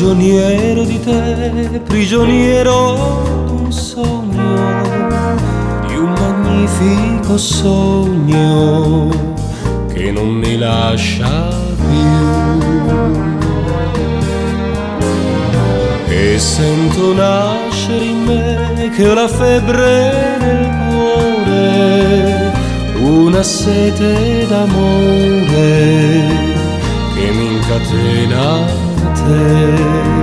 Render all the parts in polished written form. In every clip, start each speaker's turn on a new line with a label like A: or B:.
A: prigioniero di te, prigioniero d'un sogno, di un magnifico sogno che non mi lascia più. E sento nascere in me che ho la febbre nel cuore, una sete d'amore che mi incatena a te.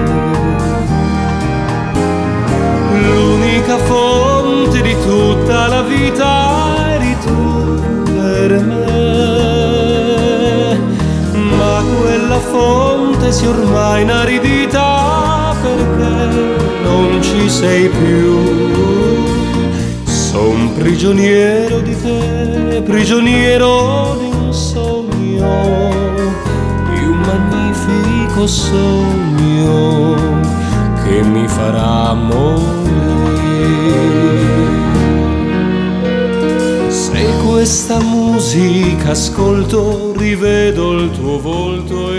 A: L'unica fonte di tutta la vita eri tu per me, ma quella fonte si è ormai inaridita perché non ci sei più. Son prigioniero di te, prigioniero di un sogno, di un magnifico sogno che mi farà morire. Se questa musica ascolto, rivedo il tuo volto